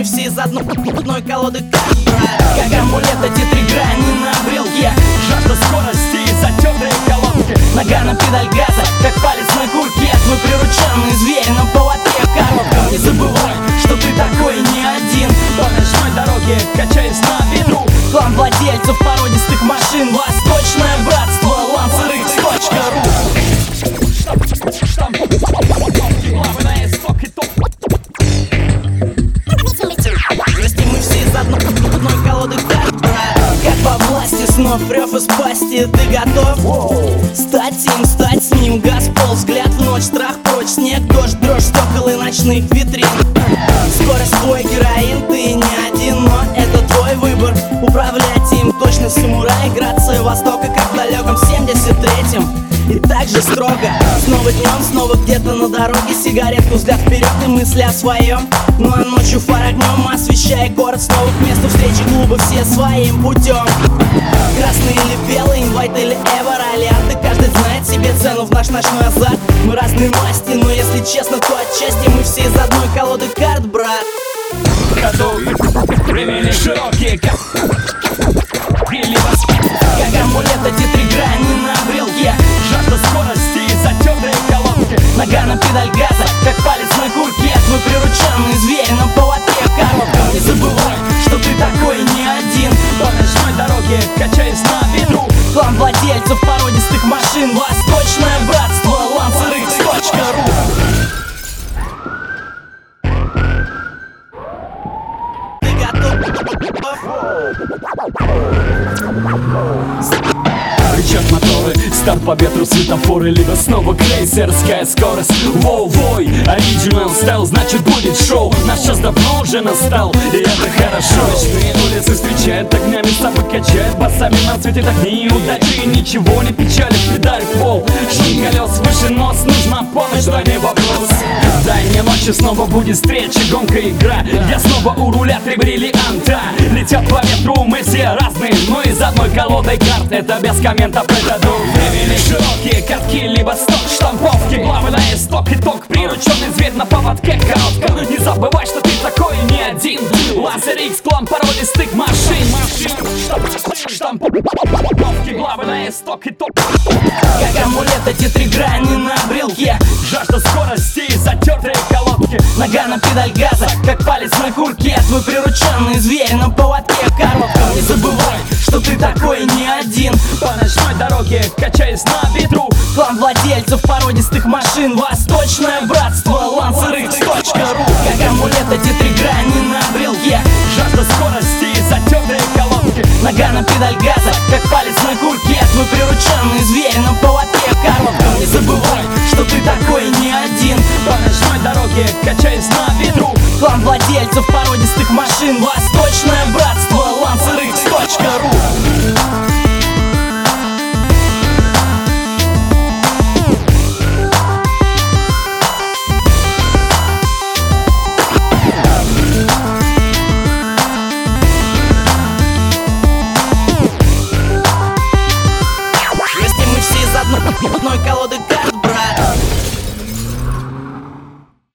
мы все из одной колоды карт, брат. Как амулет эти три грани на брелке. Жажда скорости и затертые колодки. Нога на педаль газа, как палец на курке. Твой прирученный зверь на поводке коротком. Не забывай, что ты такой не один. По ночной дороге, качаясь на ветру. Клан владельцев породистых машин. Восточное братство, lancerx.ru. Прости, мы все из одной колоды карт, брат. Как во власти снов, рев из пасти. Ты готов? Стать им, стать с ним. Газ, пол, взгляд в ночь, страх прочь. Снег, дождь, дрожь, стекол и ночных витрин. Скорость твой героин, ты не один, но это твой выбор. Управлять им, точно самурай. Грация Востока, как в далеком 73-м. И так же строго. Снова днем, снова где-то на дороге. Сигаретку, взгляд вперед и мысли о своем. Ну а ночью фар огнем, освещая город. Снова к месту встречи клуба, все своим путем. Красный или белый, инвайт или эвер алиаты. Каждый знает себе цену в наш ночной азарт. Мы разные масти, но если честно, то отчасти мы все из одной колоды карт, брат. Времени широкие, как амулет эти три грани на брелке. жажда скорости и затертые колодки. Нога на педаль газа, как палец на курке. Твой прирученный зверь на поводке коротком. Не забывай, что ты такой не один. По ночной дороге, качаясь на ветру. Клан владельцев породистых машин. Восточное братство, lancerx.ru. Ты готов? Кричат моторы, старт по ветру, светофоры. Либо снова крейсерская скорость. Воу-вой, оригинал стайл, значит будет шоу. Наш час давно уже настал, и это хорошо. Ночные улицы встречают огнями, собой качает басами. Нам светит огни удачи, и ничего не печалит. Педаль в пол, жми колес выше нос. Нужна помощь, да не вопрос. Дай мне ночью, снова будет встреча, гонка, игра. Я снова у руля, три бриллианта. Летят по ветру, мы все разные, но из одной колодой карт. Это без комментов, это дух. Времени широкие катки, либо сток, штамповки. Главы на исток, итог, прирученный зверь на поводке коротком. Не забывай, что ты такой не один. lancerx, клан породистых машин. Штамповки, главы на исток, итог. Как амулет эти три грани на брелке. Жажда скорости и затертые колодки. Нога на педаль газа, как палец на курке. Твой прирученный зверь на поводке коротком. Не забывай, что ты такой не один. По ночной дороге, качаясь на ветру. Клан владельцев породистых машин. Восточное братство, lancerx.ru. Как амулет эти три грани на брелке. Жажда скорости и затертые колодки. Нога на педаль газа, как палец на курке. Твой прирученный зверь на поводке коротком. Не забывай, что ты такой не один. По ночной дороге, качаясь на ветру. Клан владельцев породистых машин. Восточное братство.